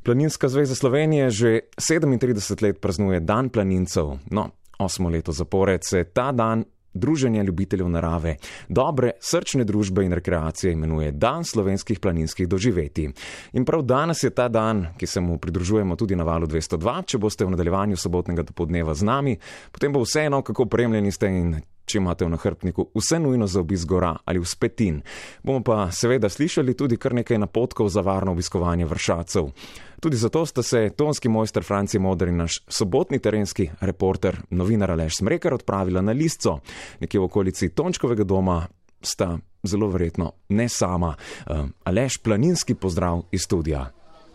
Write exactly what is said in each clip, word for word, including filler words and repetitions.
Planinska zveza Slovenije že sedemintrideset let praznuje Dan planincev. No, osmo leto zapored se ta dan druženja ljubiteljev narave, dobre, srčne družbe in rekreacije imenuje Dan slovenskih planinskih doživetij. In prav danes je ta dan, ki se mu pridružujemo tudi na Valu dvesto dva. Če boste v nadaljevanju sobotnega dopoldneva z nami, potem bo vseeno, kako opremljeni ste in če imate v nahrbtniku vse nujno za obisk gora ali vzpetin. Bomo pa seveda slišali tudi kar nekaj napotkov za varno obiskovanje vršacev. Tudi zato sta se tonski mojster Franci Moder in naš sobotni terenski reporter, novinar Aleš Smrekar, odpravila na Listco. Nekje v okolici Tončkovega doma sta zelo verjetno ne sama. Uh, Aleš, planinski pozdrav iz studia.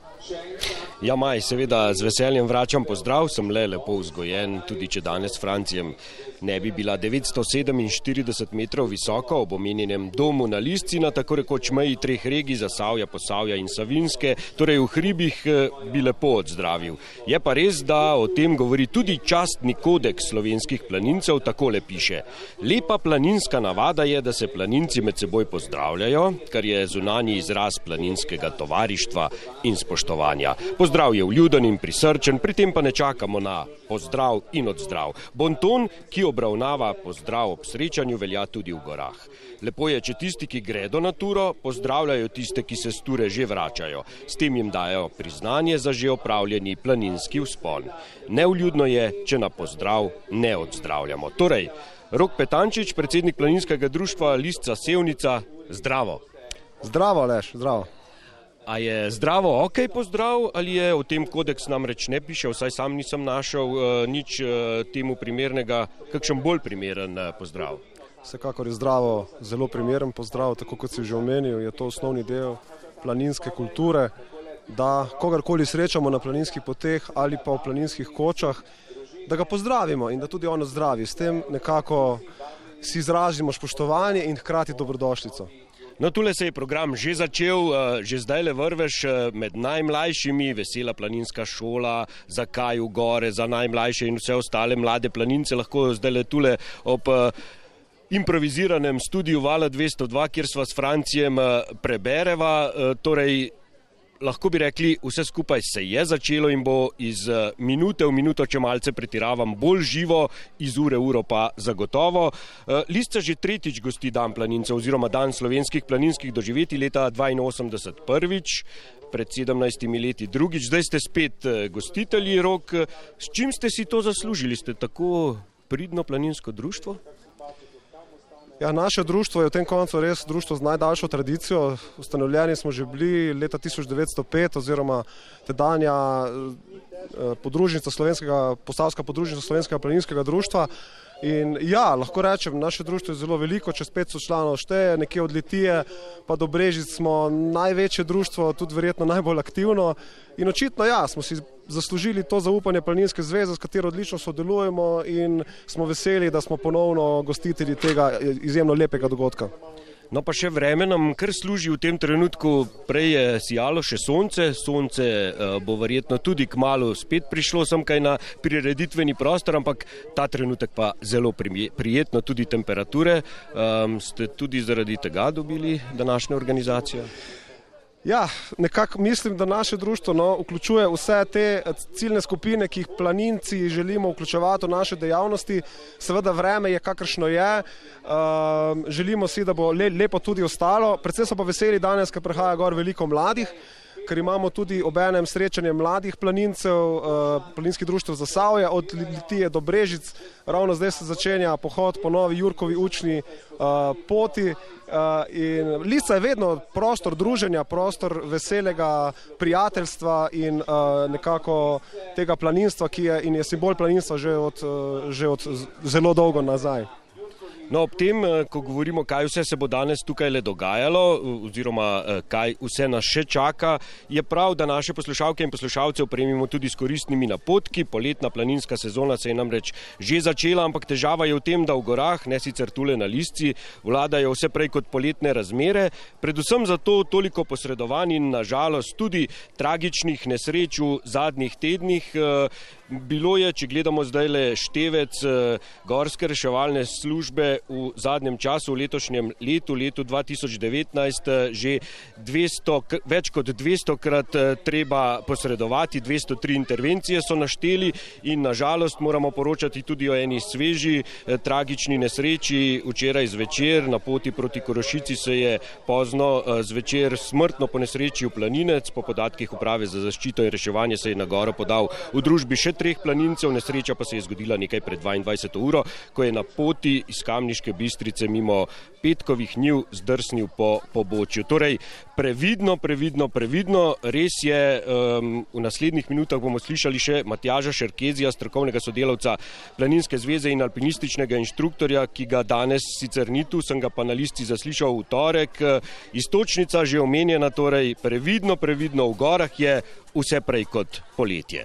Ja, Maj, seveda z veseljem vračam pozdrav, sem le lepo vzgojen, tudi če danes s Francijem ne bi bila devetsto sedeminštirideset metrov visoka ob omenjenem domu na Listci, na tako rekoč meji treh regij, Zasavja, Posavja in Savinjske, torej v hribih bi lepo odzdravil. Je pa res, da o tem govori tudi častni kodeks slovenskih planincev, takole piše. Lepa planinska navada je, da se planinci med seboj pozdravljajo, kar je zunanji izraz planinskega tovarištva in spoštovanja. Pozdrav je vljuden in prisrčen, pri tem pa ne čakamo na pozdrav in odzdrav. Bonton, ki obravnava pozdrav ob srečanju, velja tudi v gorah. Lepo je, če tisti, ki gredo na turo, pozdravljajo tiste, ki se s ture že vračajo. S tem jim dajo priznanje za že opravljeni planinski vzpon. Nevljudno je, če na pozdrav ne odzdravljamo. Torej, Rok Petančič, predsednik planinskega društva Listca Sevnica, zdravo. Zdravo, Aleš, zdravo. A je zdravo ok pozdrav ali je o tem kodeks namreč ne piše, vsaj sam nisem našel uh, nič uh, temu primernega, kakšen bolj primeren uh, pozdrav? Vsekakor je zdravo, zelo primeren pozdrav, tako kot si že omenil, je to osnovni del planinske kulture, da kogarkoli srečamo na planinskih poteh ali pa v planinskih kočah, da ga pozdravimo in da tudi on zdravi. S tem nekako si izrazimo spoštovanje in hkrati dobrodošlico. No, tule se je program že začel, že zdaj le vrveš med najmlajšimi, vesela planinska šola, zakaj v gore za najmlajše in vse ostale mlade planince, lahko zdaj le tule ob improviziranem studiu Vala dvesto dva, kjer sva s Francijem prebereva, torej lahko bi rekli, vse skupaj se je začelo in bo iz minute v minuto, če malce pretiravam, bolj živo, iz ure v uro pa zagotovo. Listca že tretjič gosti Dan planincev oziroma Dan slovenskih planinskih doživetij, leta dvainosemdeset prvič, pred sedemnajstimi leti drugič, zdaj ste spet gostitelji, Rok. S čim ste si to zaslužili? Ste tako pridno planinsko društvo? Ja, naše društvo je v tem koncu res društvo z najdaljšo tradicijo. Ustanovljeni smo že bili leta tisoč devetsto pet oziroma tedanja podružnica slovenskega, posavska podružnica slovenskega planinskega društva. In ja, lahko rečem, naše društvo je zelo veliko, čez petsto članov šteje, nekje od Litije pa do Brežic smo največje društvo, tudi verjetno najbolj aktivno. In očitno ja, smo si zaslužili to zaupanje Planinske zveze, s katero odlično sodelujemo in smo veseli, da smo ponovno gostitelji tega izjemno lepega dogodka. No pa še vreme nam kar služi v tem trenutku, prej je sijalo še sonce, sonce bo verjetno tudi kmalu spet prišlo sem kaj na prireditveni prostor, ampak ta trenutek pa zelo prijetno, tudi temperature. Um, ste tudi zaradi tega dobili današnjo organizacijo? Ja, nekako mislim, da naše društvo no, vključuje vse te ciljne skupine, ki jih planinci želimo vključevati v naše dejavnosti. Seveda vreme je kakršno je, uh, želimo si, da bo le, lepo tudi ostalo. Predvsem so pa veseli danes, ker prihaja gor veliko mladih, ker imamo tudi obenem srečanje mladih planincev, uh, planinskih društev Zasavja, od Litije do Brežic. Ravno zdaj se začenja pohod po novi Jurkovi učni uh, poti. Uh, in Listca je vedno prostor druženja, prostor veselega prijateljstva in uh, nekako tega planinstva, ki je in je simbol planinstva že od, uh, že od zelo dolgo nazaj. No, ob tem, ko govorimo, kaj vse se bo danes tukaj le dogajalo, oziroma kaj vse nas še čaka, je prav, da naše poslušalke in poslušalce opremimo tudi s koristnimi napotki. Poletna planinska sezona se je namreč že začela, ampak težava je v tem, da v gorah, ne sicer tule na Listci, vladajo vse prej kot poletne razmere, predvsem zato toliko posredovanj in nažalost tudi tragičnih nesreč v zadnjih tednih. bilo je, če gledamo zdaj le števec gorske reševalne službe v zadnjem času, v letošnjem letu, letu dva tisoč devetnajst, že dvesto, več kot dvesto krat treba posredovati, dvesto tri intervencije so našteli in nažalost moramo poročati tudi o eni sveži tragični nesreči. Včeraj zvečer na poti proti Korošici se je pozno zvečer smrtno ponesrečil planinec. Po podatkih Uprave za zaščito in reševanje se je na goro podal v družbi še treh planincev. Nesreča pa se je zgodila nekaj pred dvaindvajseto uro, ko je na poti iz Kamniške Bistrice mimo petkovih njiv zdrsnil po pobočju. Torej, previdno, previdno, previdno. Res je, um, v naslednjih minutah bomo slišali še Matjaža Šerkezija, strokovnega sodelavca Planinske zveze in alpinističnega inštruktorja, ki ga danes sicer ni tu, sem ga pa na listi zaslišal v torek. Iztočnica že omenjena, torej previdno, previdno v gorah je vse prej kot poletje.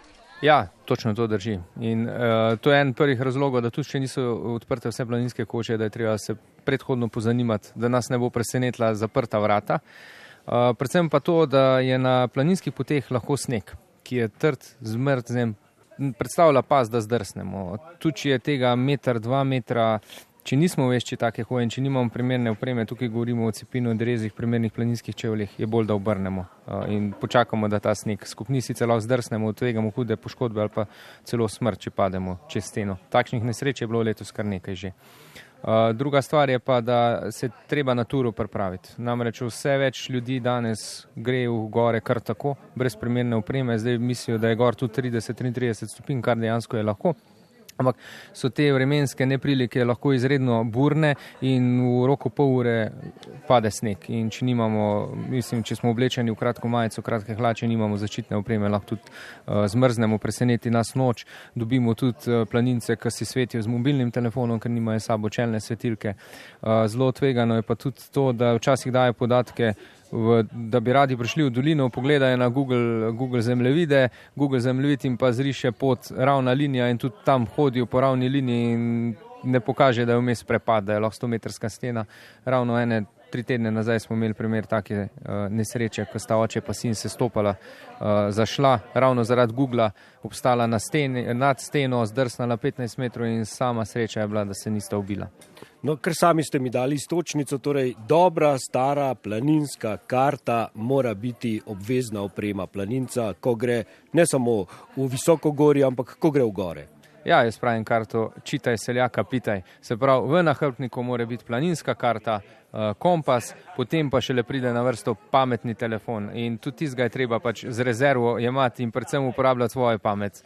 Ja, točno to drži. In uh, to je en prvih razlogov, da tudi še niso odprte vse planinske koče, da je treba se predhodno pozanimati, da nas ne bo presenetila zaprta vrata. Uh, predvsem pa to, da je na planinskih poteh lahko sneg, ki je trd, zmrznjen, predstavlja pas, da zdrsnemo. Tudi če je tega meter, dva metra, če nismo vešči take hoje in če nimamo primerne opreme, tukaj govorimo o cepinu, drezih, primernih planinskih čevljih, je bolj, da obrnemo uh, in počakamo, da ta sneg skupni, sicer lahko zdrsnemo, tvegamo hude poškodbe ali pa celo smrt, če pademo čez steno. Takšnih nesreč je bilo letos kar nekaj že. Uh, druga stvar je pa, da se treba na turo pripraviti. Namreč vse več ljudi danes gre v gore kar tako, brez primerne opreme, zdaj mislijo, da je gor tu trideset do triintrideset stopinj, kar dejansko je lahko. Ampak so te vremenske neprilike lahko izredno burne in v roku pol ure pade sneg. In če nimamo, mislim, če smo oblečeni v kratko majico, kratke hlače, nimamo zaščitne opreme, lahko tudi uh, zmrznemo, preseneti nas noč. Dobimo tudi uh, planince, ki si svetijo z mobilnim telefonom, ker nimajo sabo čelne svetilke. Uh, zelo tvegano je pa tudi to, da včasih dajo podatke, v, da bi radi prišli v dolino, pogledajo na Google, Google zemljevide, Google zemljevid in pa zriše pot ravna linija in tudi tam hodijo po ravni liniji in ne pokaže, da je vmes prepad, da je lahko stometrska stena. Ravno ene tri tedne nazaj smo imeli primer take uh, nesreče, ko sta oče pa sin se stopala, uh, zašla, ravno zaradi Googla, obstala na steni, nad steno, zdrsnala petnajst metrov in sama sreča je bila, da se nista ubila. No, ker sami ste mi dali iztočnico, torej dobra, stara, planinska karta mora biti obvezna oprema planinca, ko gre ne samo v visoko gorje, ampak ko gre v gore. Ja, jaz pravim karto, čitaj seljaka, pitaj. Se pravi, v nahrbtniku mora biti planinska karta, kompas, potem pa šele pride na vrsto pametni telefon in tudi tistega je treba pač z rezervo jemati in predvsem uporabljati svojo pamet.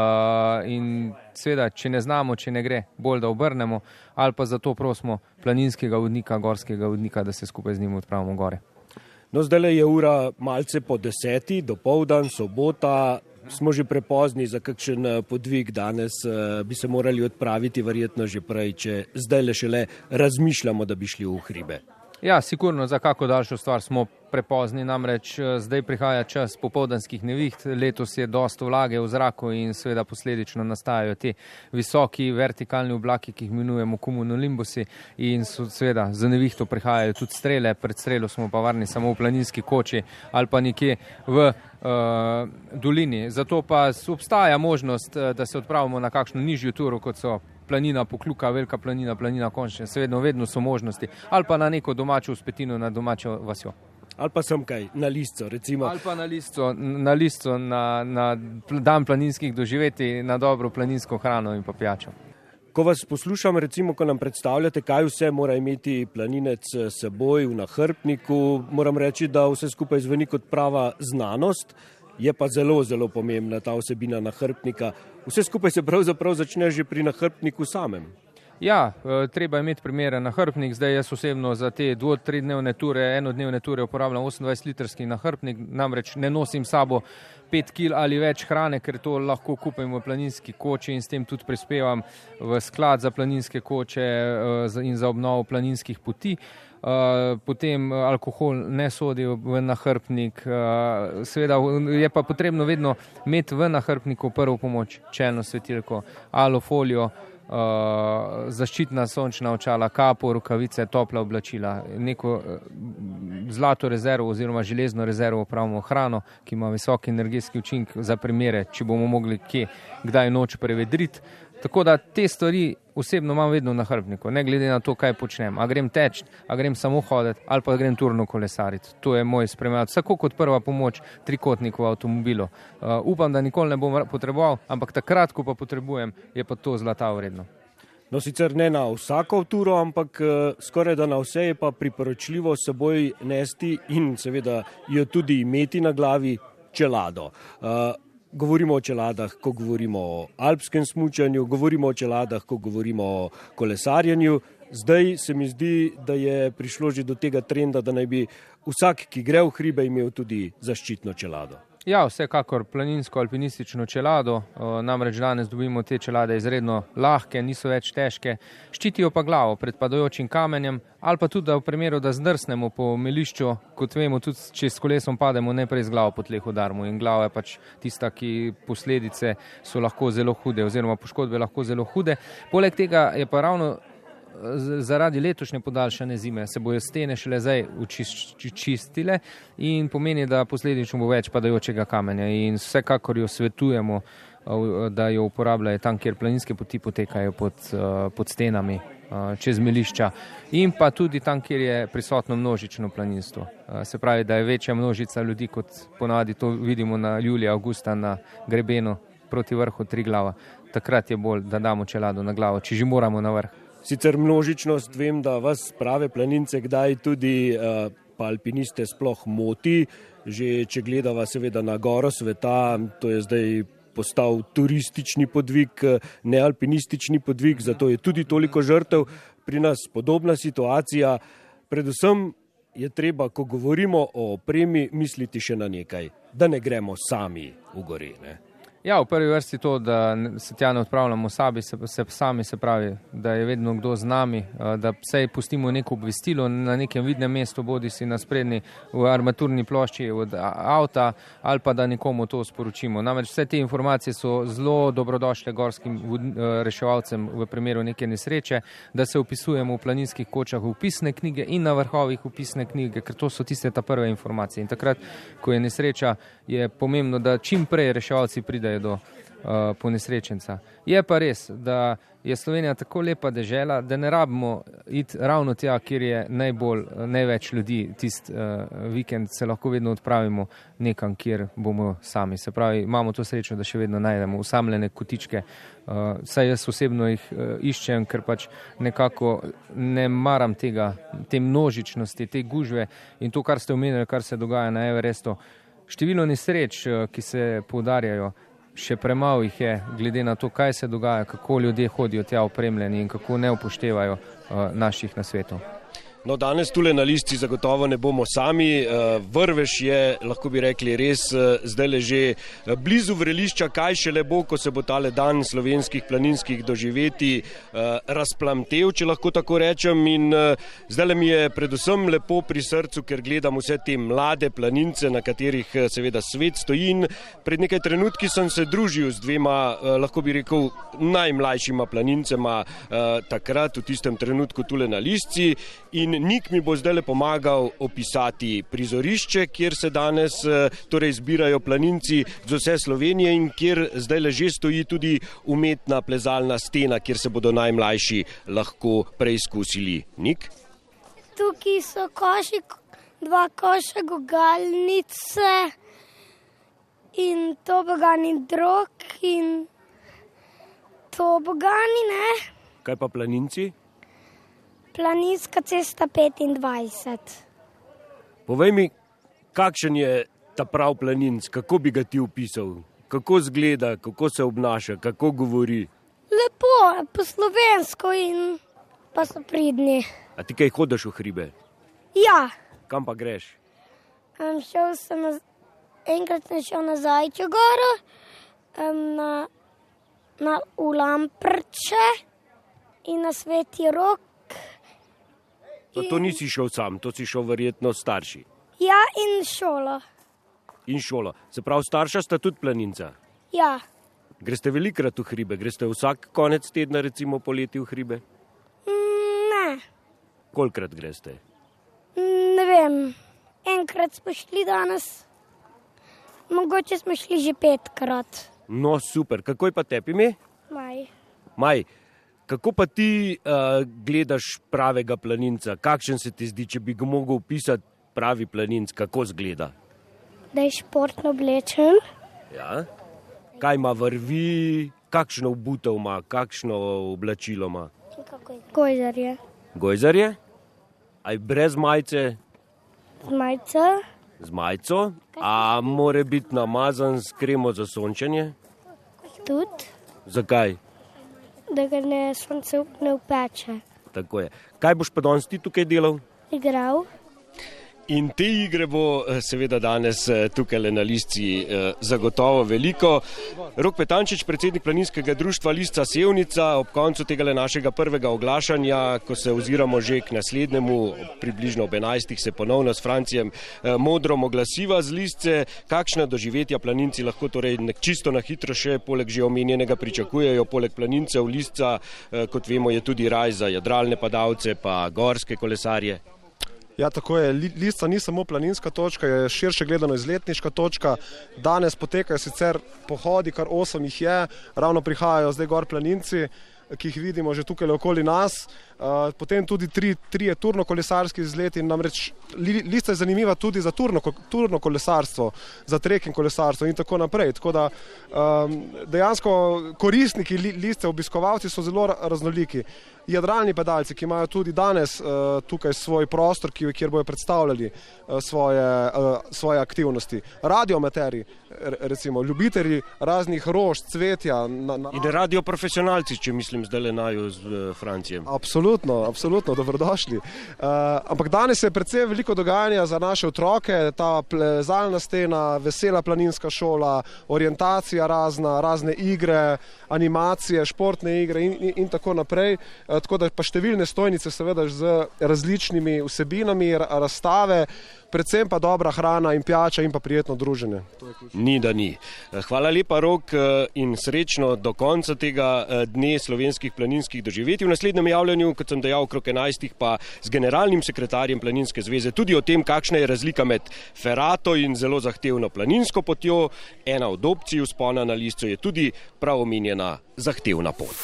Uh, in seveda, če ne znamo, če ne gre, bolj da obrnemo ali pa zato prosimo planinskega vodnika, gorskega vodnika, da se skupaj z njim odpravimo gore. No, zdaj je ura malce po deseti, dopoldan, sobota, smo že prepozni za kakšen podvig danes, bi se morali odpraviti verjetno že prej, če zdaj le šele razmišljamo, da bi šli v hribe. Ja, sigurno za kako daljšo stvar smo prepozni, namreč zdaj prihaja čas popoldanskih neviht, letos je dosto vlage v zraku in seveda posledično nastajajo te visoki vertikalni oblaki, ki jih imenujemo cumulonimbusi in so seveda za nevihto prihajajo tudi strele, pred strelo smo pa varni samo v planinski koči ali pa nekje v uh, dolini. Zato pa obstaja možnost, da se odpravimo na kakšno nižjo turo, kot so planina Pokluka, Velika planina, planina Konjšče, seveda vedno so možnosti, ali pa na neko domačo vzpetino na domačo vasjo. Ali pa sem kaj, na Listco recimo. Ali pa na Listco, na, Listco, na, na dan planinskih doživeti, na dobro planinsko hrano in pa pijačo. Ko vas poslušam, recimo, ko nam predstavljate, kaj vse mora imeti planinec s seboj v nahrbtniku, moram reči, da vse skupaj zveni kot prava znanost. Je pa zelo, zelo pomembna ta vsebina nahrbtnika. Vse skupaj se pravzaprav začne že pri nahrbtniku samem. Ja, treba imeti primeren nahrbtnik. Zdaj jaz osebno za te dvo, tri dnevne ture, enodnevne ture uporabljam osemindvajset litrski nahrbtnik, namreč ne nosim sabo pet kil ali več hrane, ker to lahko kupim v planinski koči in s tem tudi prispevam v sklad za planinske koče in za obnovo planinskih poti. Uh, potem alkohol ne sodi v nahrbtnik, uh, seveda je pa potrebno vedno imeti v nahrbtniku prvo pomoč, čelno svetilko, alufolijo, uh, zaščitna sončna očala, kapo, rukavice, topla oblačila, neko uh, zlato rezervo oziroma železno rezervo pravimo hrano, ki ima visok energijski učinek za primere, če bomo mogli kje, kdaj noč prevedriti. Tako da te stvari osebno imam vedno na hrbniku, ne glede na to, kaj počnem. A grem teč, a grem samo hoditi ali pa grem turno kolesariti. To je moj spremljat. Vsako kot prva pomoč trikotnik v avtomobilu. Uh, upam, da nikoli ne bom potreboval, ampak takrat, ko pa potrebujem, je pa to zlata vredno. No, sicer ne na vsako turo, ampak uh, skoraj da na vse je pa priporočljivo seboj nesti in seveda jo tudi imeti na glavi čelado. Uh, Govorimo o čeladah, ko govorimo o alpskem smučanju, govorimo o čeladah, ko govorimo o kolesarjenju. Zdaj se mi zdi, da je prišlo že do tega trenda, da naj bi vsak, ki gre v hribe, imel tudi zaščitno čelado. Ja, vsekakor planinsko-alpinistično čelado, namreč danes dobimo te čelade izredno lahke, niso več težke, ščitijo pa glavo pred padajočim kamenjem ali pa tudi, da v primeru, da zdrsnemo po melišču, kot vemo, tudi če s kolesom pademo, najprej z glavo po tleh udarimo in glava je pač tista, ki posledice so lahko zelo hude oziroma poškodbe lahko zelo hude. Poleg tega je pa ravno zaradi letošnje podaljšane zime se bojo stene šele zdaj čistile in pomeni, da posledično bo več padajočega kamenja in vsekakor jo svetujemo, da jo uporabljajo tam, kjer planinske poti potekajo pod, pod stenami, čez melišča in pa tudi tam, kjer je prisotno množično planinstvo. Se pravi, da je večja množica ljudi, kot ponavadi to vidimo na julija, avgusta na grebenu proti vrhu Triglava. Takrat je bolj, da damo čelado na glavo, če že moramo na vrh. Sicer množičnost, vem, da vas prave planince kdaj tudi uh, pa alpiniste sploh moti, že če gledava seveda na goro sveta, to je zdaj postal turistični podvig, ne alpinistični podvig, zato je tudi toliko žrtev. Pri nas podobna situacija, predvsem je treba, ko govorimo o opremi, misliti še na nekaj, da ne gremo sami v gore, ne? Ja, v prvi vrsti to, da se tja ne odpravljamo sabi, se, se, sami, se pravi, da je vedno kdo z nami, da vsej pustimo neko obvestilo na nekem vidnem mestu, bodi si na sprednji v armaturni plošči od avta ali pa da nekomu to sporočimo. Namreč vse te informacije so zelo dobrodošle gorskim reševalcem v primeru neke nesreče, da se upisujemo v planinskih kočah v upisne knjige in na vrhovih upisne knjige, ker to so tiste ta prve informacije. In takrat, ko je nesreča, je pomembno, da čim prej reševalci pridejo do uh, ponesrečenca. Je pa res, da je Slovenija tako lepa dežela, da ne rabimo iti ravno tja, kjer je najbolj, največ ljudi. Tist uh, vikend se lahko vedno odpravimo nekam, kjer bomo sami. Se pravi, imamo to srečo, da še vedno najdemo usamljene kotičke. Uh, saj jaz osebno jih uh, iščem, ker pač nekako ne maram tega, te množičnosti, te gužve in to, kar ste omenili, kar se dogaja na Everestu. Število nesreč, uh, ki se poudarjajo, še premalo jih je, glede na to, kaj se dogaja, kako ljudje hodijo tja opremljeni in kako ne upoštevajo uh, naših nasvetov. No, danes tule na listi zagotovo ne bomo sami. Vrvež je, lahko bi rekli, res zdaj že blizu vrelišča, kaj šele bo, ko se bo tale dan slovenskih planinskih doživeti razplamtev, če lahko tako rečem. In zdaj mi je predvsem lepo pri srcu, ker gledam vse te mlade planince, na katerih seveda svet stoji. In pred nekaj trenutki sem se družil z dvema, lahko bi rekel, najmlajšima planincema takrat v tistem trenutku tule na listi. In Nik mi bo zdaj le pomagal opisati prizorišče, kjer se danes torej zbirajo planinci z vse Slovenije in kjer zdaj le že stoji tudi umetna plezalna stena, kjer se bodo najmlajši lahko preizkusili. Nik? Tukaj so koši, dva koša gugalnice in tobogani drog in tobogani, ne? Kaj pa planinci? Planinska cesta petindvajset. Povej mi, kakšen je ta prav planinc, kako bi ga ti opisal? Kako zgleda, kako se obnaša, kako govori? Lepo, po slovensko in pa so pridni. A ti kaj hodiš v hribe? Ja. Kam pa greš? Um, šel sem na, enkrat sem šel na Zajčjo goro, um, na, na Ulamprče in na Sveti Rok. Pa to nisi šel sam, to si šel verjetno starši. Ja, in šolo. In šolo. Se pravi, starša sta tudi planinca? Ja. Greste velikrat v hribe? Greste vsak konec tedna, recimo poleti v hribe? Mm, ne. Kolikrat greste? Mm, ne vem. Enkrat smo šli danes, mogoče smo šli že petkrat. No, super. Kako je pa tebi ime? Maj. Maj, kako pa ti uh, gledaš pravega planinca? Kakšen se ti zdi, če bi ga mogel opisati pravi planinc, kako zgleda? Da je športno oblečen. Ja. Kaj ima vrvi, kakšno obutev ima, kakšno oblačilo ima? Gojzarje. Gojzarje? Aj brez majice? Z majico. Z majico? A mora biti namazan s kremo za sončenje? Tudi. Zakaj? Da ga ne sonce ne upeče. Tako je. Kaj boš pa danes ti tukaj delal? Igral. In te igre bo seveda danes tukaj na Lisci zagotovo veliko. Rok Petančič, predsednik planinskega društva Lisca Sevnica, ob koncu tega našega prvega oglašanja, ko se oziramo že k naslednjemu, približno ob enajstih se ponovno s Francijem modrom oglasiva z Lisce. Kakšna doživetja planinci lahko torej čisto na hitro še poleg že omenjenega pričakujejo, poleg planincev Lisca, kot vemo, je tudi raj za jadralne padalce pa gorske kolesarje. Ja, tako je. Lisca ni samo planinska točka, je širše gledano izletniška točka. Danes potekajo sicer pohodi, kar osem jih je, ravno prihajajo zdaj gor planinci, ki jih vidimo že tukaj okoli nas. Potem tudi tri, trije turno-kolesarski izleti, namreč Lisca je zanimiva tudi za turno, turno kolesarstvo, za trekking kolesarstvo in tako naprej. Tako da dejansko koristniki Lisce, obiskovalci so zelo raznoliki. Jadralni pedalci, ki imajo tudi danes uh, tukaj svoj prostor, ki, kjer bojo predstavljali uh, svoje, uh, svoje aktivnosti. Radioamateri, recimo, ljubitelji raznih rož, cvetja. Na, na... In radioprofesionalci, če mislim zdaj le naju z uh, Francijem. Absolutno, absolutno, dobrodošli. Uh, ampak danes je predvsem veliko dogajanja za naše otroke, ta plezalna stena, vesela planinska šola, orientacija razna, razne igre, animacije, športne igre in, in, in tako naprej. Tako da pa številne stojnice seveda z različnimi vsebinami, razstave, predvsem pa dobra hrana in pijača in pa prijetno druženje. Ni da ni. Hvala lepa, Rok, in srečno do konca tega dne slovenskih planinskih doživetij. V naslednjem javljanju, kot sem dejal, okrog enajstih pa z generalnim sekretarjem Planinske zveze tudi o tem, kakšna je razlika med ferato in zelo zahtevno planinsko potjo. Ena od opcij vzpona na Lisco je tudi prav omenjena zahtevna pot.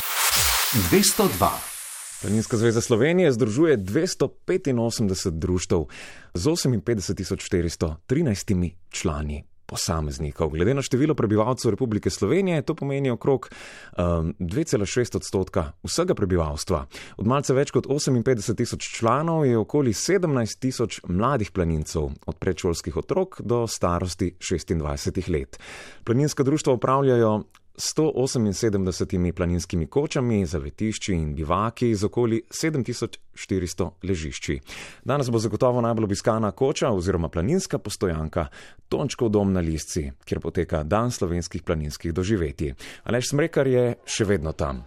dvesto dva. Planinska zveza Slovenije združuje dvesto petinosemdeset društev z oseminpetdeset tisoč štiristo trinajstimi člani posameznikov. Glede na število prebivalcev Republike Slovenije, to pomeni okrog um, dve cela šest odstotka vsega prebivalstva. Od malce več kot oseminpetdeset tisoč članov je okoli sedemnajst tisoč mladih planincev, od predšolskih otrok do starosti šestindvajset let. Planinska društva upravljajo sto oseminsedemdesetimi planinskimi kočami, zavetišči in bivaki z okoli sedem tisoč štiristo ležišči. Danes bo zagotovo najbolj obiskana koča oziroma planinska postojanka Tončkov dom na Lisci, kjer poteka dan slovenskih planinskih doživetij. Aleš Smrekar je še vedno tam.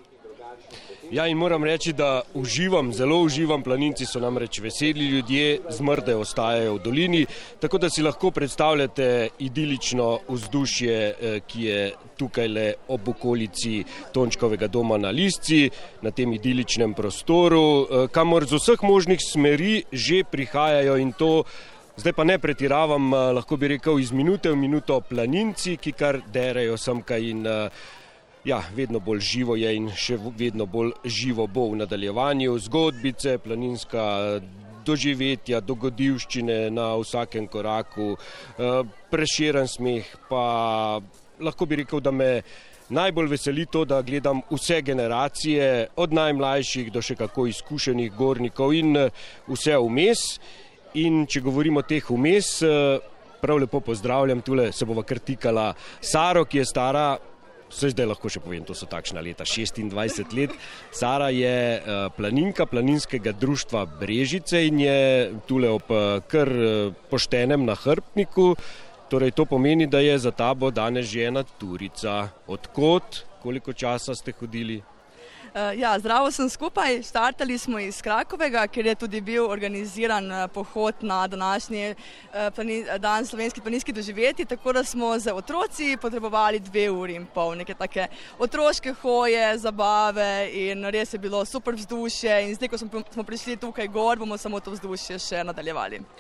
Ja, in moram reči, da uživam, zelo uživam, planinci so namreč veseli ljudje, zmrde ostajajo v dolini, tako da si lahko predstavljate idilično vzdušje, ki je tukaj le ob okolici Tončkovega doma na Lisci, na tem idiličnem prostoru, kamor z vseh možnih smeri že prihajajo in to, zdaj pa ne pretiravam, lahko bi rekel iz minute v minuto planinci, ki kar derejo semkaj in ja, vedno bolj živo je in še vedno bolj živo bo v nadaljevanju. Zgodbice, planinska doživetja, dogodivščine na vsakem koraku, preširen smeh, pa lahko bi rekel, da me najbolj veseli to, da gledam vse generacije, od najmlajših do še kako izkušenih gornikov in vse vmes. In če govorimo o teh vmes, prav lepo pozdravljam, tule se bova kar tikala Saro, ki je stara, vse zdaj lahko še povem, to so takšna leta, šestindvajset let. Sara je planinka planinskega društva Brežice in je tule ob kar poštenem nahrbtniku. Torej to pomeni, da je za tabo danes že ena turica. Odkot? Koliko časa ste hodili? Ja, zdravo sem skupaj. Startali smo iz Krakovega, kjer je tudi bil organiziran pohod na današnji dan slovenskih planinskih doživetij, tako da smo za otroci potrebovali dve uri in pol, neke take otroške hoje, zabave in res je bilo super vzdušje in zdaj, ko smo prišli tukaj gor, bomo samo to vzdušje še nadaljevali.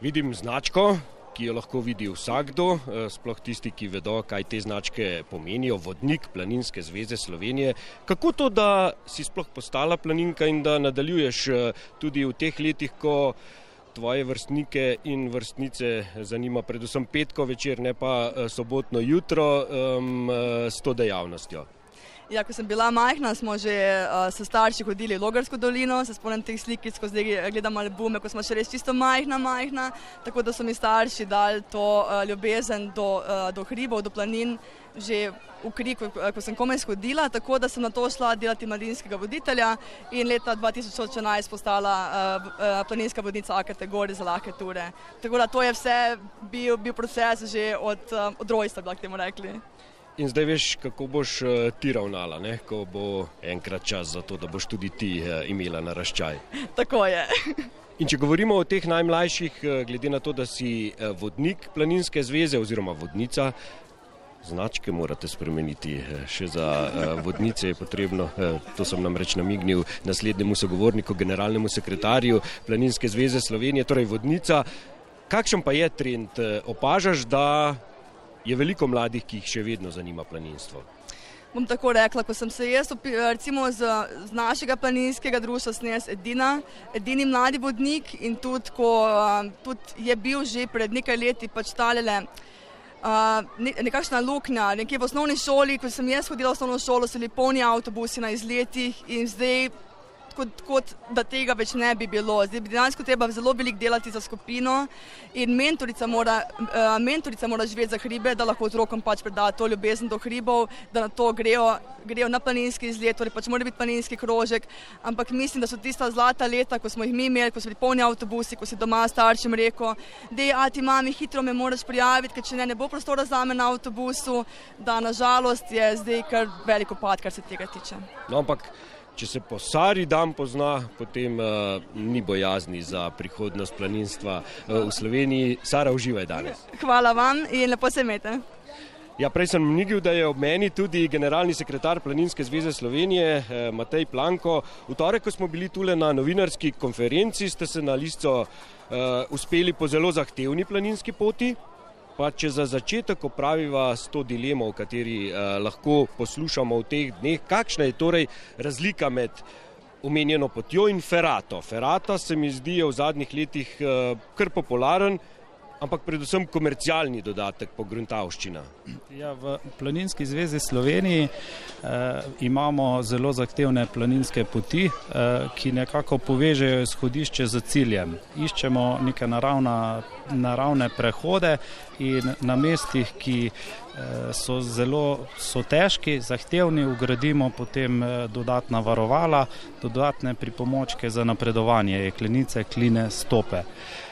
Vidim značko, ki jo lahko vidi vsakdo, sploh tisti, ki vedo, kaj te značke pomenijo, vodnik Planinske zveze Slovenije. Kako to, da si sploh postala planinka in da nadaljuješ tudi v teh letih, ko tvoje vrstnike in vrstnice zanima predvsem petko večer, ne pa sobotno jutro um, s to dejavnostjo? Ja, ko sem bila majhna, smo že uh, s starši hodili v Logarsko dolino, se spomnim teh slikic, ko zdaj gledam albume, ko smo še res čisto majhna, majhna, tako da so mi starši dali to uh, ljubezen do, uh, do hribov, do planin, že v kri, ko, ko sem komaj shodila, tako da sem na to šla delati mladinskega voditelja in leta dva tisoč enajst postala uh, uh, planinska vodnica A kategorije za lahke ture. Tako da to je vse bil, bil proces že od, uh, od rojstva, bi lahko temu rekli. In zdaj veš, kako boš uh, ti ravnala, ne? Ko bo enkrat čas za to, da boš tudi ti uh, imela naraščaj. Tako je. In če govorimo o teh najmlajših, uh, glede na to, da si uh, vodnik Planinske zveze oziroma vodnica, značke morate spremeniti. Še za uh, vodnice je potrebno, uh, to sem namreč namignil naslednjemu sogovorniku, generalnemu sekretarju Planinske zveze Slovenije, torej vodnica. Kakšen pa je trend? Opažaš, da je veliko mladih, ki jih še vedno zanima planinstvo? Bom tako rekla, ko sem se jaz, recimo z, z našega planinskega društva, sem jaz edina, edini mladi vodnik in tudi, ko tudi je bil že pred nekaj leti pač talele uh, ne, nekakšna luknja, nekje v osnovni šoli, ko sem jaz hodila v osnovno šolo, so bili polni avtobusi na izletih in zdaj Kot, kot da tega več ne bi bilo. Zdaj bi dejansko treba zelo veliko delati za skupino in mentorica mora, uh, mentorica mora živeti za hribe, da lahko otrokom pač preda to ljubezen do hribov, da na to grejo, grejo na planinski izlet, torej pač mora biti planinski krožek, ampak mislim, da so tista zlata leta, ko smo jih mi imeli, ko so bili polni avtobusi, ko si doma staršem rekel, dej, a ti mami, hitro me moraš prijaviti, ker če ne, ne bo prostora zame na avtobusu, da nažalost je zdaj kar veliko pad, kar se tega tiče. No, ampak če se po Sari dan pozna, potem uh, ni bojazni za prihodnost planinstva uh, v Sloveniji. Sara, uživaj danes. Hvala vam in lepo se imejte. Ja, prej sem namigil, da je ob meni tudi generalni sekretar Planinske zveze Slovenije, eh, Matej Planko. V torek, ko smo bili tule na novinarski konferenci, ste se na Lisco eh, uspeli po zelo zahtevni planinski poti. Pa če za začetek opraviva s to dilemo, o kateri eh, lahko poslušamo v teh dneh, kakšna je torej razlika med omenjeno potjo in ferato? Ferata se mi zdi v zadnjih letih eh, kar popularen, ampak predvsem komercialni dodatek pogruntavščina. Ja, v Planinski zvezi Sloveniji eh, imamo zelo zahtevne planinske poti, eh, ki nekako povežejo izhodišče z ciljem. Iščemo neke naravna, naravne prehode in na mestih, ki eh, so zelo so težki, zahtevni, ugradimo potem eh, dodatna varovala, dodatne pripomočke za napredovanje, jeklenice, kline, stope.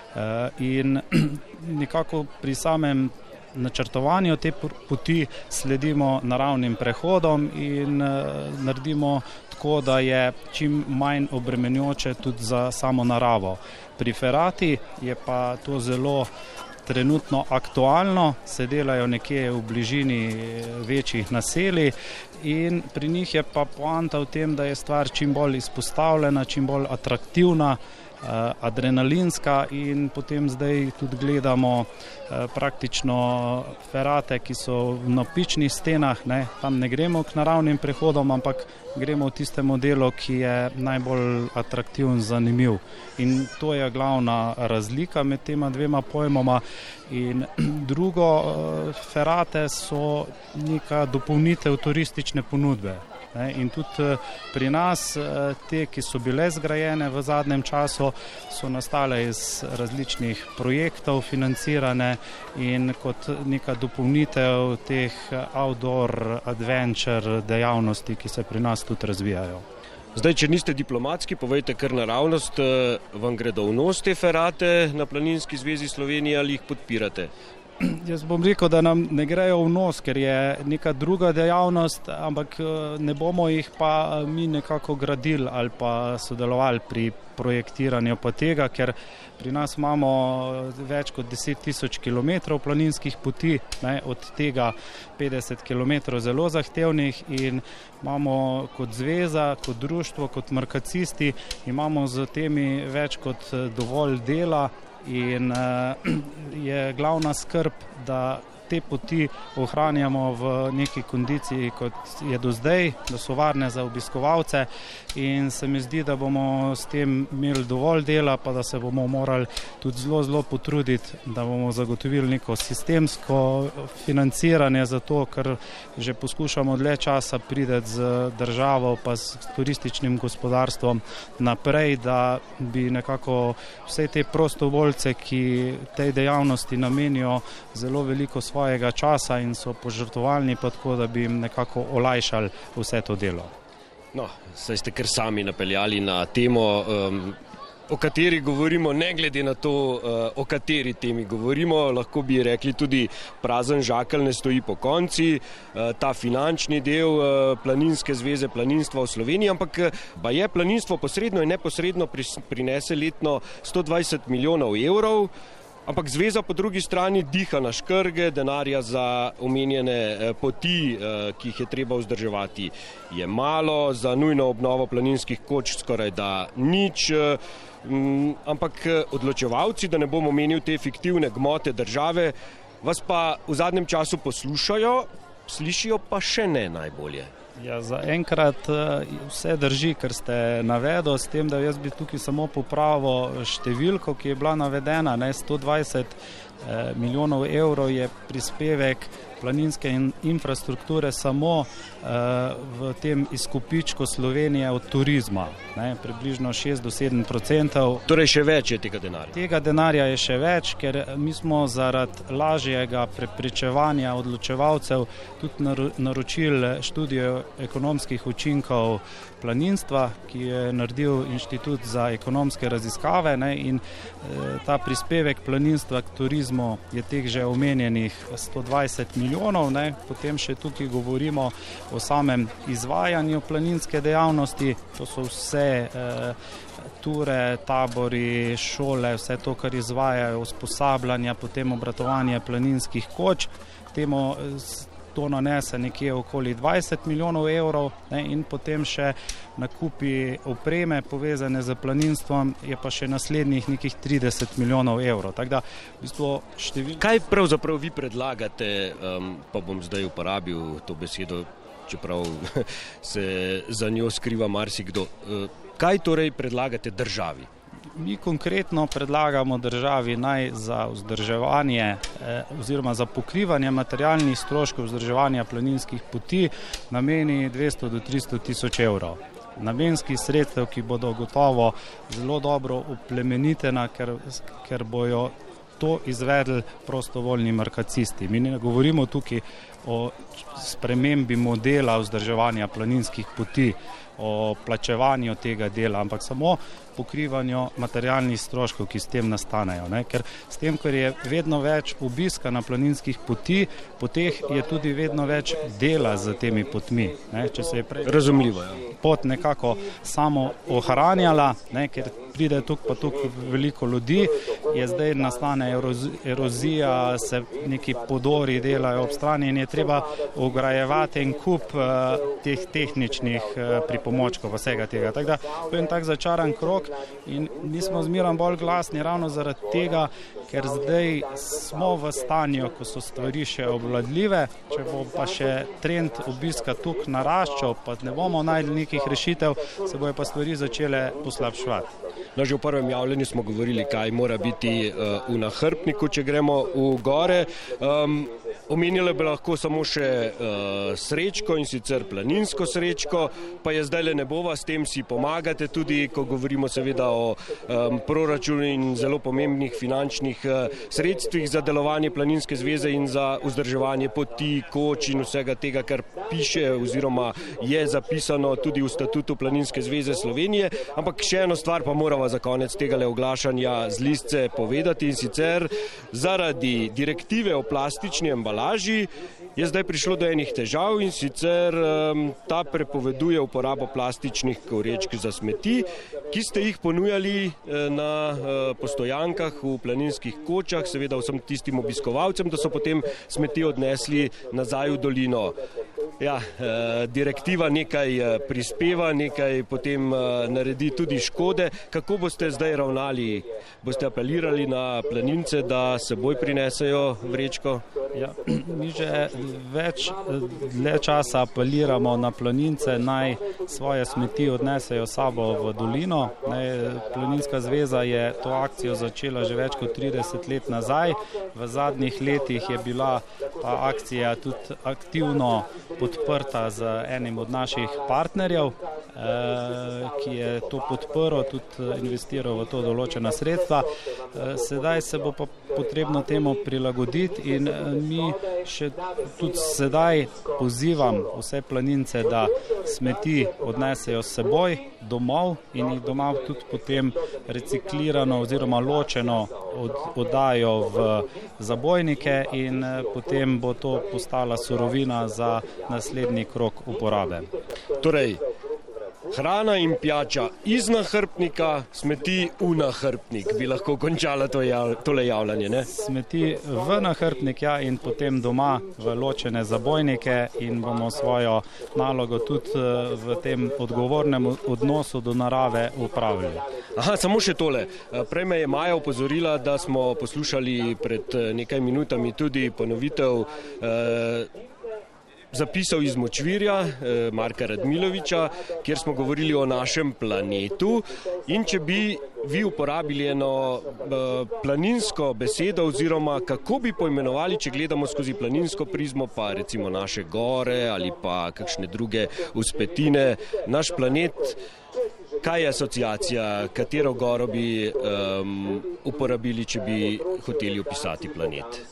In nekako pri samem načrtovanju te poti sledimo naravnim prehodom in naredimo tako, da je čim manj obremenjujoče tudi za samo naravo. Pri ferati je pa to zelo trenutno aktualno, se delajo nekje v bližini večjih naselij in pri njih je pa poanta v tem, da je stvar čim bolj izpostavljena, čim bolj atraktivna, adrenalinska in potem zdaj tudi gledamo praktično ferate, ki so v napičnih stenah, ne, tam ne gremo k naravnim prehodom, ampak gremo v tistemu delu, ki je najbolj atraktiven, zanimiv. In to je glavna razlika med tema dvema pojmoma. In drugo, ferate so neka dopolnitev turistične ponudbe. In tudi pri nas te, ki so bile zgrajene v zadnjem času, so nastale iz različnih projektov, financirane in kot neka dopolnitev teh outdoor adventure dejavnosti, ki se pri nas tudi razvijajo. Zdaj, če niste diplomatski, povejte kar naravnost, vam gredo v nos te ferate na Planinski zvezi Slovenije ali jih podpirate? Jaz bom rekel, da nam ne grejo v nos, ker je neka druga dejavnost, ampak ne bomo jih pa mi nekako gradili ali pa sodelovali pri projektiranju pa tega, ker pri nas imamo več kot deset tisoč kilometrov planinskih poti, ne, od tega petdeset kilometrov zelo zahtevnih in imamo kot zveza, kot društvo, kot markacisti, imamo z temi več kot dovolj dela in je glavna skrb, da te poti ohranjamo v neki kondiciji, kot je do zdaj, da so varne za obiskovalce, in se mi zdi, da bomo s tem imeli dovolj dela, pa da se bomo morali tudi zelo, zelo potruditi, da bomo zagotovili neko sistemsko financiranje za to, ker že poskušamo dlje časa priti z državo pa s turističnim gospodarstvom naprej, da bi nekako vse te prostovoljce, ki tej dejavnosti namenijo zelo veliko svoje svojega časa in so požrtvovalni, pa tako, da bi jim nekako olajšali vse to delo. No, saj ste kar sami napeljali na temo, um, o kateri govorimo, ne glede na to, uh, o kateri temi govorimo, lahko bi rekli tudi prazen žakelj ne stoji po konci, uh, ta finančni del uh, Planinske zveze planinstva v Sloveniji, ampak ba je planinstvo posredno in neposredno prinese letno sto dvajset milijonov evrov, ampak zveza po drugi strani diha na škrge, denarja za omenjene poti, ki jih je treba vzdrževati, je malo, za nujno obnovo planinskih koč skoraj da nič, ampak odločevalci, da ne bom omenil te fiktivne gmote države, vas pa v zadnjem času poslušajo, slišijo pa še ne najbolje. Ja, za enkrat vse drži, kar ste navedli, s tem, da jaz bi tukaj samo popravil številko, ki je bila navedena, ne, sto dvajset milijonov evrov je prispevek planinske in infrastrukture samo uh, v tem izkupičku Slovenije od turizma, ne, približno šest do sedem procentov. Torej še več je tega denarja? Tega denarja je še več, ker mi smo zaradi lažjega preprečevanja odločevalcev tudi naročili študijo ekonomskih učinkov planinstva, ki je naredil Inštitut za ekonomske raziskave, ne, in e, ta prispevek planinstva k turizmu je teh že omenjenih sto dvajset milijonov, ne. Potem še tukaj govorimo o samem izvajanju planinske dejavnosti, to so vse e, ture, tabori, šole, vse to, kar izvajajo, usposabljanja, potem obratovanje planinskih koč, temu to nanese nekje okoli dvajset milijonov evrov, ne, in potem še nakupi opreme povezane z planinstvom je pa še naslednjih nekih trideset milijonov evrov. Tak da, v bistvu števil... Kaj pravzaprav vi predlagate, um, pa bom zdaj uporabil to besedo, čeprav se za njo skriva marsikdo, uh, kaj torej predlagate državi? Mi konkretno predlagamo državi naj za vzdrževanje eh, oziroma za pokrivanje materialnih stroškov vzdrževanja planinskih poti nameni dvesto do tristo tisoč evrov. Namenskih sredstev, ki bodo gotovo zelo dobro oplemenitena, ker, ker bojo to izvedli prostovoljni markacisti. Mi ne govorimo tukaj o spremembi modela vzdrževanja planinskih poti, o plačevanju tega dela, ampak samo pokrivanju materialnih stroškov, ki s tem nastanejo. Ne? Ker s tem, ker je vedno več obiska na planinskih poti, poteh je tudi vedno več dela z temi potmi. Ne? Če se je prej razumljivo, ja. pot nekako samo ohranjala, ne? Ker pride tukaj pa tukaj veliko ljudi, je zdaj nastane erozija, se neki podori delajo ob strani in je treba ograjevati en kup uh, teh tehničnih uh, pripomočkov vsega tega. Tako da to je en tak začaran krog in mi smo zmeraj bolj glasni ravno zaradi tega, ker zdaj smo v stanju, ko so stvari še obvladljive, če bo pa še trend obiska tukaj naraščal, pa ne bomo najdli nekih rešitev, se bojo pa stvari začele poslabševati. No, že v prvem javljenju smo govorili, kaj mora biti uh, v nahrbtniku, če gremo v gore. Um, Omenjali bi lahko samo še uh, srečko in sicer planinsko srečko, pa je zdaj le ne bova, s tem si pomagate tudi, ko govorimo seveda o um, proračunu in zelo pomembnih finančnih uh, sredstvih za delovanje Planinske zveze in za vzdrževanje poti, koč in vsega tega, kar piše oziroma je zapisano tudi v statutu Planinske zveze Slovenije. Ampak še eno stvar pa morava za konec tega oglašanja z listce povedati in sicer zaradi direktive o plastični embalaži je zdaj prišlo do enih težav in sicer um, ta prepoveduje uporabo plastičnih korečk za smeti, ki ste jih ponujali uh, na uh, postojankah v planinskih kočah, seveda vsem tistim obiskovalcem, da so potem smeti odnesli nazaj v dolino. Ja, direktiva nekaj prispeva, nekaj potem naredi tudi škode. Kako boste zdaj ravnali? Boste apelirali na planince, da seboj prinesejo vrečko? Ja, mi že več dlje časa apeliramo na planince, naj svoje smeti odnesejo sabo v dolino. Planinska zveza je to akcijo začela že več kot trideset let nazaj. V zadnjih letih je bila ta akcija tudi aktivno podprta z enim od naših partnerjev, ki je to podprl, tudi investiral v to določena sredstva. Sedaj se bo pa potrebno temu prilagoditi in mi še tudi sedaj pozivam vse planince, da smeti odnesejo s seboj domov in jih doma tudi potem reciklirano oziroma ločeno oddajo v zabojnike in potem bo to postala surovina za naslednji krog uporabe. Torej, hrana in pijača iz nahrbtnika, smeti v nahrbtnik. Bi lahko končala to jav, tole javljanje, ne? Smeti v nahrbtnik, ja, in potem doma v ločene zabojnike in bomo svojo nalogo tudi v tem odgovornem odnosu do narave upravili. Aha, samo še tole. Prej me je Maja opozorila, da smo poslušali pred nekaj minutami tudi ponovitev eh, zapisov iz Močvirja, Marka Radmiloviča, kjer smo govorili o našem planetu in če bi vi uporabili eno planinsko besedo oziroma kako bi poimenovali, če gledamo skozi planinsko prizmo, pa recimo naše gore ali pa kakšne druge vzpetine, naš planet, kaj je asociacija, katero goro bi um, uporabili, če bi hoteli opisati planet?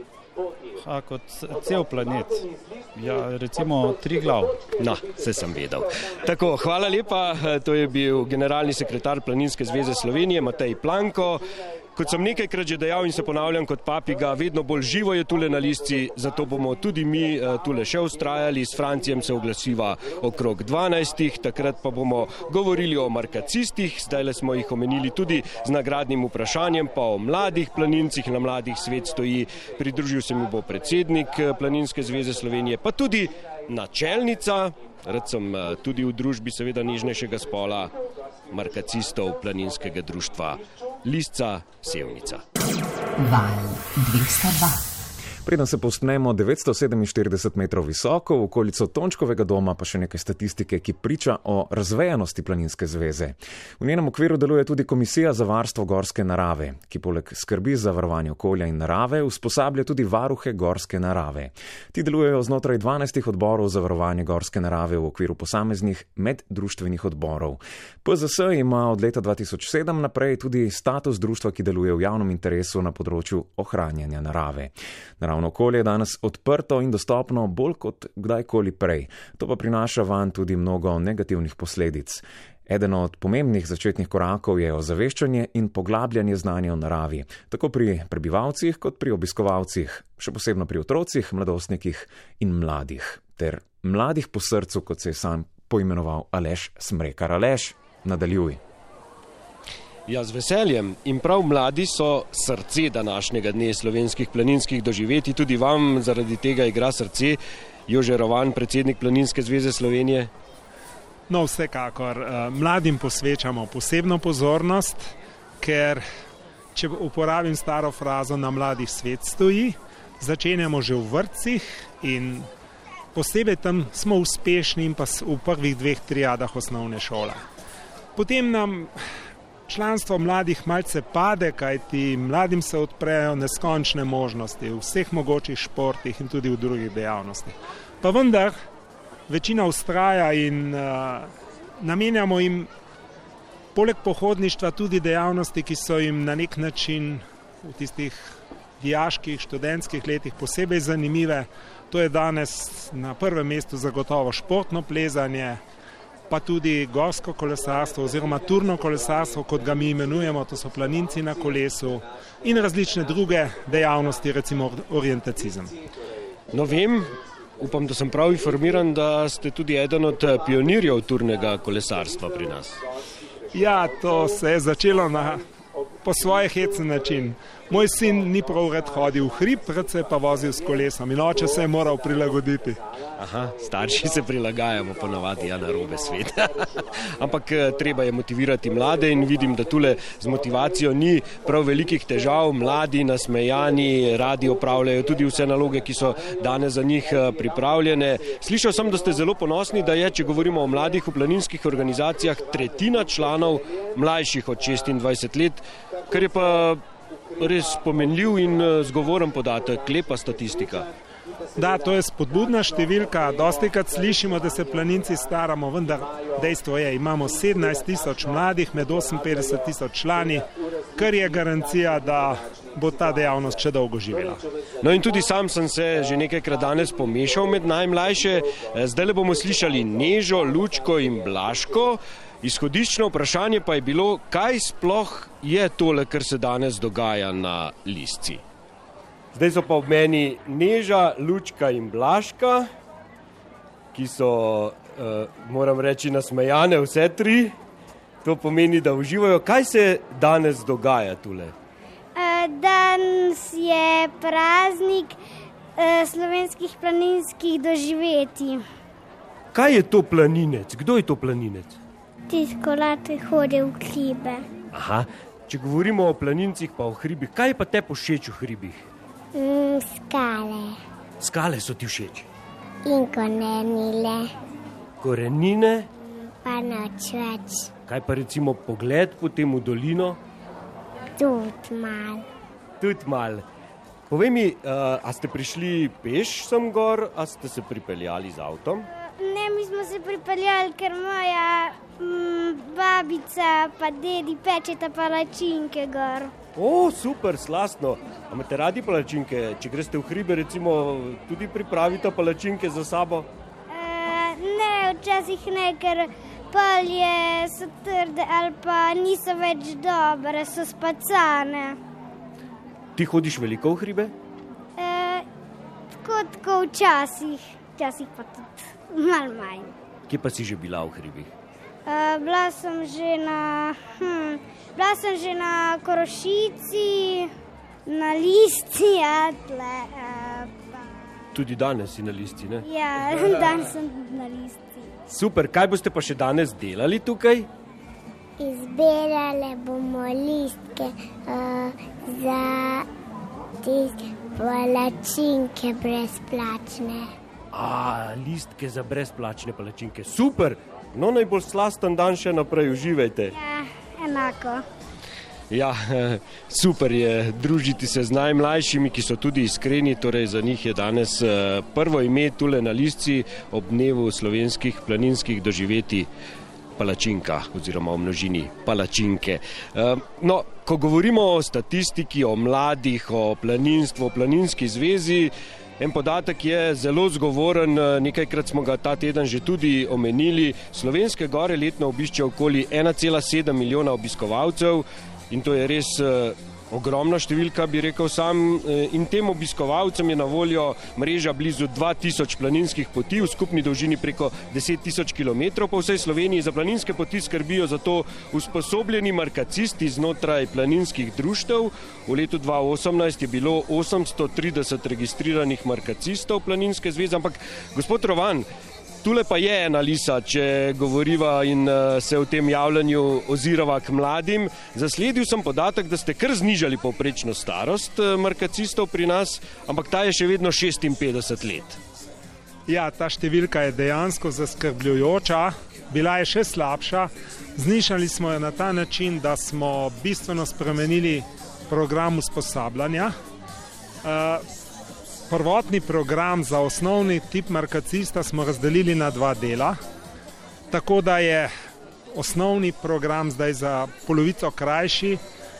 A kot cel planet, ja, recimo Triglav. No, vse sem vedel. Tako, hvala lepa, to je bil generalni sekretar Planinske zveze Slovenije, Matej Planko. Kot sem nekajkrat že dejal in se ponavljam kot papiga, vedno bolj živo je tule na Lisci, zato bomo tudi mi tule še ustrajali. S Francijem se oglasiva okrog dvanajstih, takrat pa bomo govorili o markacistih, zdajle smo jih omenili tudi z nagradnim vprašanjem, pa o mladih planincih, na Mladih svet stoji. Pridružil se mi bo predsednik Planinske zveze Slovenije, pa tudi načelnica, rad sem tudi v družbi seveda nežnejšega spola, markacistov Planinskega društva Lisca Sevnica. Val dvesto dva. Preden se povzpnemo devetsto sedeminštirideset metrov visoko, v okolico Tončkovega doma pa še nekaj statistike, ki priča o razvejanosti Planinske zveze. V njenem okviru deluje tudi Komisija za varstvo gorske narave, ki poleg skrbi za varovanje okolja in narave usposablja tudi varuhe gorske narave. Ti delujejo znotraj dvanajstih odborov za varovanje gorske narave v okviru posameznih meddruštvenih odborov. P Z S ima od leta dva tisoč sedem naprej tudi status društva, ki deluje v javnem interesu na področju ohranjanja narave. Naravno okolje je danes odprto in dostopno bolj kot kdajkoli prej. To pa prinaša vanj tudi mnogo negativnih posledic. Eden od pomembnih začetnih korakov je ozaveščanje in poglabljanje znanja o naravi, tako pri prebivalcih kot pri obiskovalcih, še posebno pri otrocih, mladostnikih in mladih, ter mladih po srcu, kot se je sam poimenoval Aleš Smrekar. Aleš, nadaljuj. Ja, z veseljem. In prav mladi so srce današnjega dne slovenskih planinskih doživetij. Tudi vam zaradi tega igra srce. Jože Rovan, predsednik Planinske zveze Slovenije. No, vsekakor. Mladim posvečamo posebno pozornost, ker, če uporabim staro frazo, na Mladih svet stoji, začenjamo že v vrtcih in posebej tam smo uspešni in pa v prvih dveh triadah osnovne šole. Potem nam članstvo mladih malce pade, kajti mladim se odprejo neskončne možnosti v vseh mogočih športih in tudi v drugih dejavnostih. Pa vendar večina vztraja in uh, namenjamo jim poleg pohodništva tudi dejavnosti, ki so jim na nek način v tistih dijaških, študentskih letih posebej zanimive. To je danes na prvem mestu zagotovo športno plezanje, pa tudi gorsko kolesarstvo oziroma turno kolesarstvo, kot ga mi imenujemo, to so planinci na kolesu in različne druge dejavnosti, recimo orientacizem. No, vem, upam, da sem prav informiran, da ste tudi eden od pionirjev turnega kolesarstva pri nas. Ja, to se je začelo na po svoje hecen način. Moj sin ni prav rad hodil v hrib, rad se je pa vozil s kolesom in oče se je moral prilagoditi. Aha, starši se prilagajamo ponavadi, ja, na robe sveta. Ampak treba je motivirati mlade in vidim, da tule z motivacijo ni prav velikih težav. Mladi, nasmejani, radi opravljajo tudi vse naloge, ki so danes za njih pripravljene. Slišal sem, da ste zelo ponosni, da je, če govorimo o mladih v planinskih organizacijah, tretjina članov mlajših od šestindvajset let, kar je pa res pomenljiv in zgovoren podatek, lepa statistika. Da, to je spodbudna številka. Dostikrat slišimo, da se planinci staramo, vendar dejstvo je, imamo sedemnajst tisoč mladih med oseminpetdeset tisoč člani, kar je garancija, da bo ta dejavnost še dolgo živela. No in tudi sam sem se že nekajkrat danes pomešal med najmlajše. Zdaj le bomo slišali Nežo, Lučko in Blaško. Izhodiščno vprašanje pa je bilo, kaj sploh je tole, kar se danes dogaja na Listci. Zdaj so pa ob meni Neža, Lučka in Blaška, ki so, uh, moram reči, nasmejane vse tri. To pomeni, da uživajo. Kaj se danes dogaja tule? Danes je praznik slovenskih planinskih doživetij. Kaj je to planinec? Kdo je to planinec? Tisti, ko rad hodi v hribe. Aha, če govorimo o planincih pa o hribih, kaj pa te všeč v hribih? Mm, skale. Skale so ti všeč? In korenine. Korenine? Pa noč več. Kaj pa recimo pogled potem v dolino? Tudi mal. Tudi mal. Povej mi, uh, a ste prišli peš sem gor, a ste se pripeljali z avtom? Ne, mi smo se pripeljali, ker moja mm, babica pa dedi pečeta palačinke gor. O, super, slastno. A imate radi palačinke? Če greste v hribe, recimo, tudi pripravite palačinke za sabo? E, ne, včasih ne, ker polje so trde ali pa niso več dobre, so spacane. Ti hodiš veliko v hribe? E, tako, tako včasih, včasih pa tudi malo manj. Kje pa si že bila v hribih? Uh, bila sem že na, hm, bila sem že na Korošici, na Listci, ja, tle, uh, pa... Tudi danes si na Listci, ne? Ja, danes sem na Listci. Super, kaj boste pa še danes delali tukaj? Izbirale bomo listke uh, za te palačinke brezplačne. A, listke za brezplačne palačinke, super! No, najbolj slasten dan še naprej, uživajte. Ja, enako. Ja, super je družiti se z najmlajšimi, ki so tudi iskreni, torej za njih je danes prvo ime tule na Listci ob dnevu slovenskih planinskih doživetij palačinka oziroma o množini palačinke. No, ko govorimo o statistiki, o mladih, o planinstvu, o planinski zvezi, en podatek je zelo zgovoren, nekajkrat smo ga ta teden že tudi omenili. Slovenske gore letno obišče okoli ena cela sedem milijona obiskovalcev in to je res ogromna številka, bi rekel sam. In tem obiskovalcem je na voljo mreža blizu dva tisoč planinskih poti v skupni dolžini preko deset tisoč kilometrov po vsej Sloveniji. Za planinske poti skrbijo za to usposobljeni markacisti znotraj planinskih društev. V letu dva tisoč osemnajst je bilo osemsto trideset registriranih markacistov Planinske zveze, ampak gospod Rovan, tule pa je ena lisa, če govoriva in uh, se v tem javljanju ozirava k mladim. Zasledil sem podatek, da ste kar znižali povprečno starost uh, markacistov pri nas, ampak ta je še vedno šestinpetdeset let. Ja, ta številka je dejansko zaskrbljujoča, bila je še slabša. Znižali smo jo na ta način, da smo bistveno spremenili program usposabljanja. Uh, Prvotni program za osnovni tip markacista smo razdelili na dva dela, tako da je osnovni program zdaj za polovico krajši.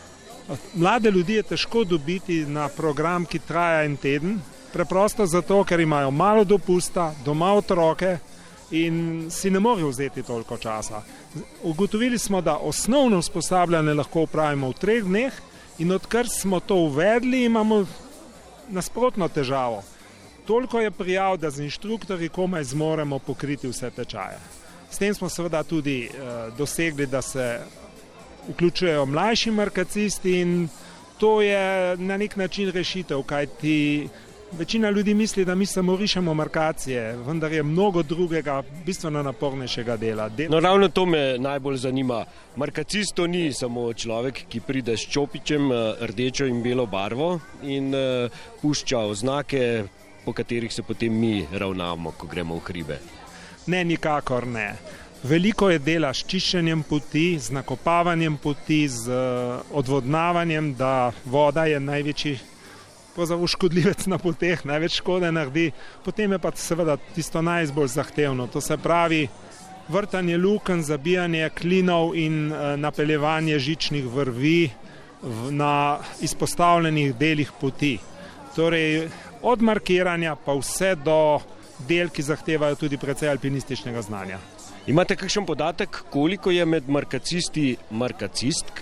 Mlade ljudi je težko dobiti na program, ki traja en teden, preprosto zato, ker imajo malo dopusta, doma otroke in si ne morejo vzeti toliko časa. Ugotovili smo, da osnovno usposabljanje lahko opravimo v treh dneh in odkar smo to uvedli, imamo nasprotno težavo. Toliko je prijav, da z inštruktorji komaj zmoremo pokriti vse tečaje. S tem smo seveda tudi eh, dosegli, da se vključujejo mlajši markacisti in to je na nek način rešitev, kajti večina ljudi misli, da mi samo rišemo markacije, vendar je mnogo drugega, bistveno napornejšega dela. Del... No, ravno to me najbolj zanima. Markacist to ni samo človek, ki pride s čopičem, rdečo in belo barvo in uh, pušča oznake, po katerih se potem mi ravnamo, ko gremo v hribe. Ne, nikakor ne. Veliko je dela s čiščenjem poti, z nakopavanjem poti, z odvodnavanjem, da voda je največji pravzaprav škodljivec na poteh, največ škode naredi. Potem je pa seveda tisto najbolj zahtevno, to se pravi vrtanje lukenj, zabijanje klinov in napeljevanje žičnih vrvi na izpostavljenih delih poti. Torej od markiranja pa vse do del, ki zahtevajo tudi precej alpinističnega znanja. Imate kakšen podatek, koliko je med markacisti markacistk?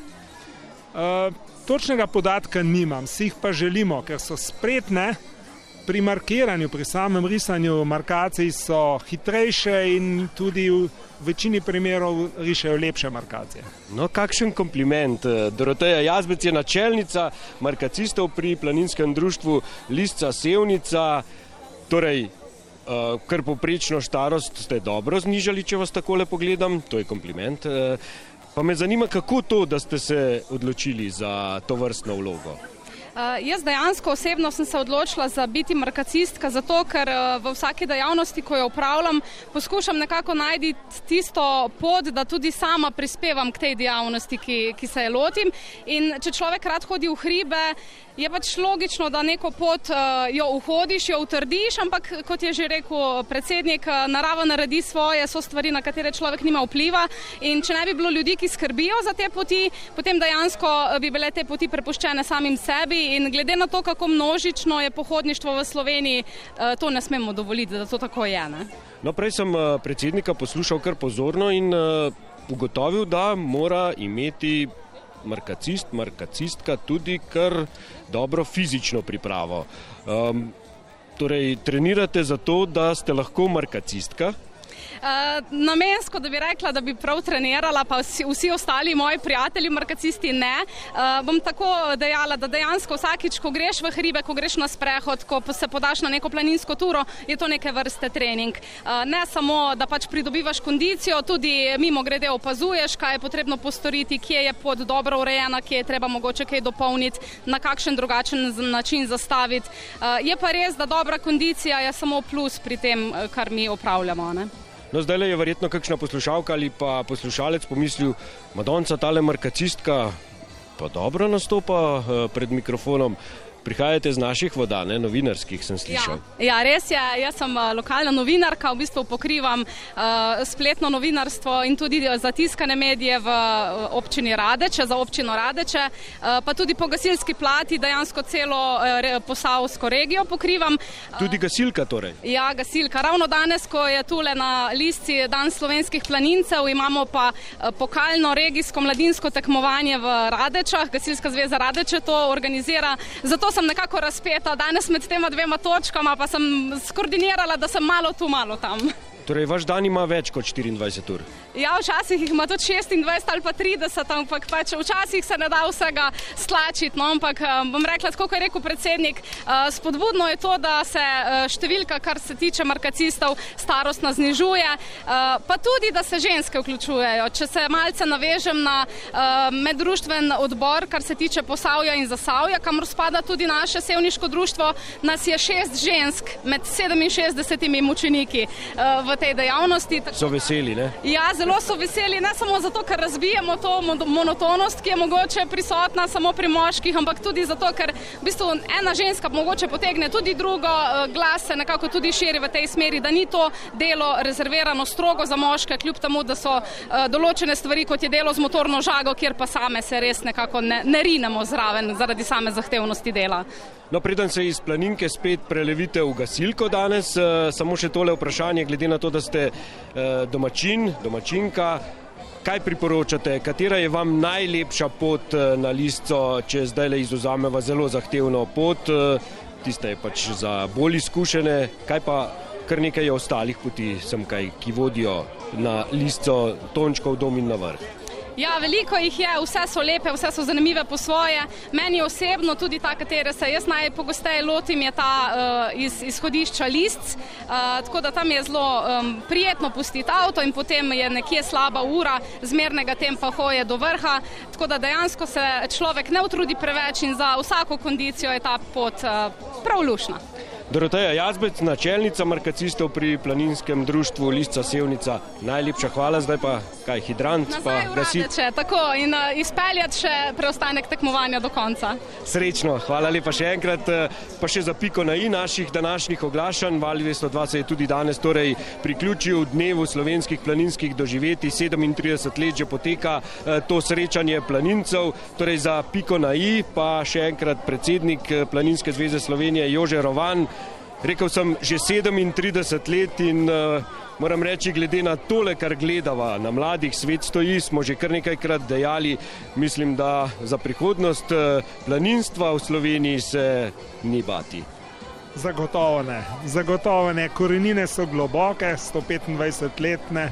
Uh, točnega podatka nimam, si jih pa želimo, ker so spretne pri markiranju, pri samem risanju markacij so hitrejše in tudi v večini primerov rišejo lepše markacije. No, kakšen kompliment. Doroteja Jazbec je načelnica markacistov pri planinskem društvu Lisca Sevnica, torej Uh, kar povprečno starost ste dobro znižali, če vas takole pogledam, to je kompliment. Uh, pa me zanima, kako to, da ste se odločili za to vrstno vlogo? Uh, jaz dejansko osebno sem se odločila za biti markacistka, zato ker uh, v vsaki dejavnosti, ko jo upravljam, poskušam nekako najti tisto pot, da tudi sama prispevam k tej dejavnosti, ki, ki se je lotim. In če človek rad hodi v hribe, je pač logično, da neko pot uh, jo uhodiš, jo utrdiš, ampak kot je že rekel predsednik, narava naredi svoje, so stvari, na katere človek nima vpliva. In če ne bi bilo ljudi, ki skrbijo za te poti, potem dejansko bi bile te poti prepuščene samim sebi. In glede na to, kako množično je pohodništvo v Sloveniji, to ne smemo dovoliti, da to tako je. Ne? No, prej sem predsednika poslušal kar pozorno in uh, ugotovil, da mora imeti markacist, markacistka tudi kar dobro fizično pripravo. Um, torej, trenirate za to, da ste lahko markacistka? Uh, namensko, da bi rekla, da bi prav trenirala, pa vsi, vsi ostali moji prijatelji markacisti ne. Uh, bom tako dejala, da dejansko vsakič, ko greš v hribe, ko greš na sprehod, ko se podaš na neko planinsko turo, je to neke vrste trening. Uh, ne samo, da pač pridobivaš kondicijo, tudi mimo grede opazuješ, kaj je potrebno postoriti, kje je pot dobro urejena, kje je treba mogoče kaj dopolniti, na kakšen drugačen način zastaviti. Uh, je pa res, da dobra kondicija je samo plus pri tem, kar mi opravljamo. Ne? No, zdaj je verjetno kakšna poslušalka ali pa poslušalec pomislil, Madonca, tale markacistka pa dobro nastopa pred mikrofonom. Prihajate z naših voda, ne, novinarskih, sem slišal. Ja, ja, res je. Jaz sem lokalna novinarka, v bistvu pokrivam uh, spletno novinarstvo in tudi zatiskane medije v občini Radeče, za občino Radeče, uh, pa tudi po gasilski plati dejansko celo uh, posavsko regijo pokrivam. Tudi gasilka torej? Ja, gasilka. Ravno danes, ko je tule na Lisci dan slovenskih planincev, imamo pa uh, pokalno regijsko mladinsko tekmovanje v Radečah. Gasilska zveza Radeče to organizira. Zato sem nekako razpeta danes med tema dvema točkama, pa sem skoordinirala, da sem malo tu, malo tam. Torej, vaš dan ima več kot štiriindvajset ur? Ja, včasih jih ima tudi šestindvajset ali pa trideset, ampak pač včasih se ne da vsega stlačiti, no, ampak bom rekla, tako kot je rekel predsednik, spodbudno je to, da se številka, kar se tiče markacistov, starostna znižuje, pa tudi, da se ženske vključujejo. Če se malce navežem na meddruštven odbor, kar se tiče Posavja in Zasavja, kamor spada tudi naše sevniško društvo, nas je šest žensk med sedeminšestdesetimi mučeniki v tej dejavnosti. So veseli, ne? Ja, zelo so veseli, ne samo zato, ker razbijemo to monotonost, ki je mogoče prisotna samo pri moških, ampak tudi zato, ker v bistvu ena ženska mogoče potegne tudi drugo, glas se nekako tudi širi v tej smeri, da ni to delo rezervirano strogo za moške, kljub temu, da so določene stvari, kot je delo z motorno žago, kjer pa same se res nekako ne, ne rinemo zraven zaradi same zahtevnosti dela. No, preden se iz planinke spet prelevite v gasilko danes, samo še tole vprašanje, glede na to, da ste domačin, domačinka, kaj priporočate, katera je vam najlepša pot na Lisco, če zdaj le izvzameva zelo zahtevno pot, tista je pač za bolj izkušene, kaj pa kar nekaj je ostalih poti, sem kaj, ki vodijo na Lisco, Tončkov dom in na vrh? Ja, veliko jih je, vse so lepe, vse so zanimive po svoje. Meni osebno tudi ta, katere se jaz najpogosteje lotim, je ta uh, iz izhodišča Lisc, uh, tako da tam je zelo um, prijetno pustiti avto in potem je nekje slaba ura zmernega tempa hoje do vrha, tako da dejansko se človek ne utrudi preveč in za vsako kondicijo je ta pot uh, prav lušna. Doroteja Jazbec, načelnica markacistov pri planinskem društvu Lisca Sevnica. Najlepša hvala, zdaj pa kaj, hidrant, pa gasit. Nazaj v tako in uh, izpeljati še preostanek tekmovanja do konca. Srečno, hvala lepa še enkrat, pa še za piko na i naših današnjih oglašanj. Val dvesto dva se je tudi danes torej priključil dnevu slovenskih planinskih doživetij, sedemintrideset let že poteka uh, to srečanje planincev, torej za piko na i pa še enkrat predsednik Planinske zveze Slovenije Jože Rovan. Rekel sem že sedemintrideset let in uh, moram reči, glede na tole, kar gledava, na mladih svet stoji, smo že kar nekajkrat dejali, mislim, da za prihodnost uh, planinstva v Sloveniji se ni bati. Zagotovo ne. Zagotovo ne. Korenine so globoke, sto petindvajsetletne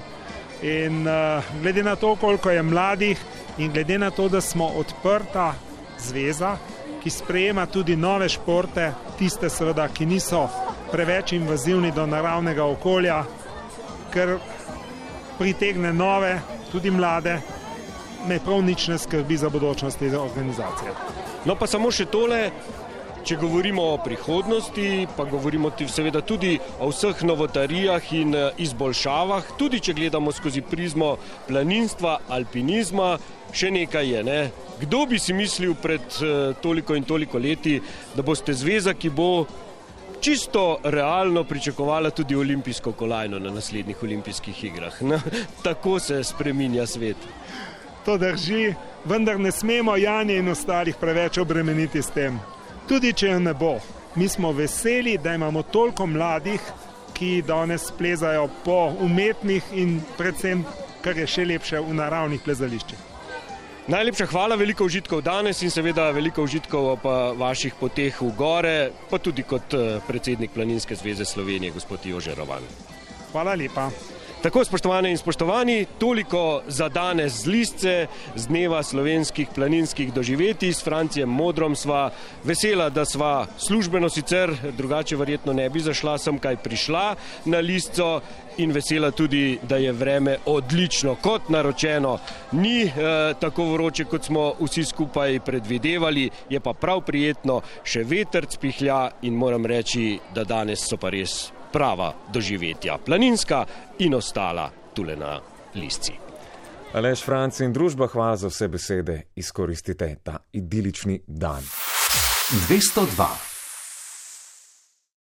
in uh, glede na to, koliko je mladih in glede na to, da smo odprta zveza, ki sprejema tudi nove športe, tiste seveda, ki niso preveč invazivni do naravnega okolja, ker pritegne nove, tudi mlade, me prav nič ne skrbi za budućnost te organizacije. No pa samo še tole, če govorimo o prihodnosti, pa govorimo seveda tudi o vseh novotarijah in izboljšavah, tudi če gledamo skozi prizmo planinstva, alpinizma, še nekaj je, ne? Kdo bi si mislil pred uh, toliko in toliko leti, da boste zveza, ki bo čisto realno pričakovala tudi olimpijsko kolajno na naslednjih olimpijskih igrah. No, tako se spreminja svet. To drži, vendar ne smemo Janje in ostalih preveč obremeniti s tem. Tudi če jo ne bo, mi smo veseli, da imamo toliko mladih, ki danes plezajo po umetnih in predvsem, kar je še lepše, v naravnih plezališčih. Najlepša hvala, veliko užitkov danes in seveda veliko užitkov pa vaših poteh v gore, pa tudi kot predsednik Planinske zveze Slovenije, gospod Jože Rovan. Hvala lepa. Tako, spoštovane in spoštovani, toliko za danes z Lisce, z dneva slovenskih planinskih doživetij. S Francijem Modrom sva vesela, da sva službeno sicer, drugače verjetno ne bi zašla, sem kaj prišla na Lisco in vesela tudi, da je vreme odlično, kot naročeno. Ni eh, tako vroče, kot smo vsi skupaj predvidevali, je pa prav prijetno, še vetrc pihlja in moram reči, da danes so pa res prava doživetja, planinska in ostala tule na Lisci. Aleš, Franci in družba, hvala za vse besede, izkoristite ta idilični dan. dvesto dva